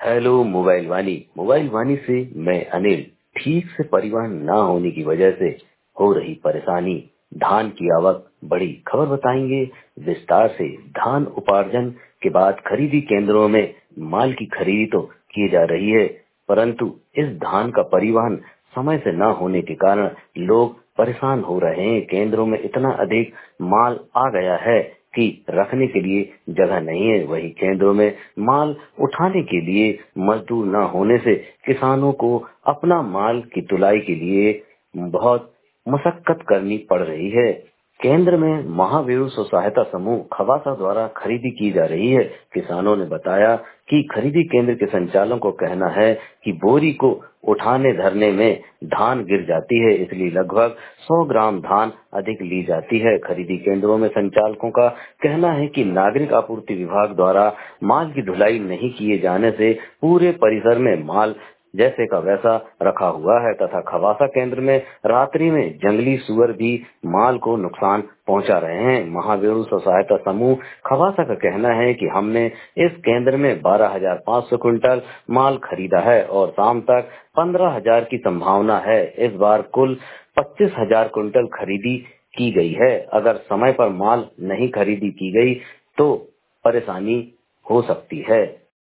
Hello mobile वाणी से मैं अनिल। ठीक से परिवहन ना होने की वजह से हो रही परेशानी, धान की आवक बड़ी खबर बताएंगे विस्तार से। धान उपार्जन के बाद खरीदी केंद्रों में माल की खरीदी तो की जा रही है, परंतु इस धान का परिवहन समय से न होने के कारण लोग परेशान हो रहे हैं। केंद्रों में इतना अधिक माल आ गया है कि रखने के लिए जगह नहीं है। वही केंद्रों में माल उठाने के लिए मजदूर न होने से किसानों को अपना माल की तुलाई के लिए बहुत मशक्कत करनी पड़ रही है। केंद्र में महावीर स्व सहायता समूह खवासा द्वारा खरीदी की जा रही है। किसानों ने बताया कि खरीदी केंद्र के संचालकों को कहना है कि बोरी को उठाने धरने में धान गिर जाती है, इसलिए लगभग 100 ग्राम धान अधिक ली जाती है। खरीदी केंद्रों में संचालकों का कहना है कि नागरिक आपूर्ति विभाग द्वारा माल की ढुलाई नहीं किए जाने से पूरे परिसर में माल जैसे का वैसा रखा हुआ है तथा खवासा केंद्र में रात्रि में जंगली सुअर भी माल को नुकसान पहुंचा रहे हैं। महावीर स्व सहायता समूह खवासा का कहना है कि हमने इस केंद्र में 12,500 क्विंटल माल खरीदा है और शाम तक 15,000 की संभावना है। इस बार कुल 25,000 क्विंटल खरीदी की गई है। अगर समय पर माल नहीं खरीदी की गई तो परेशानी हो सकती है।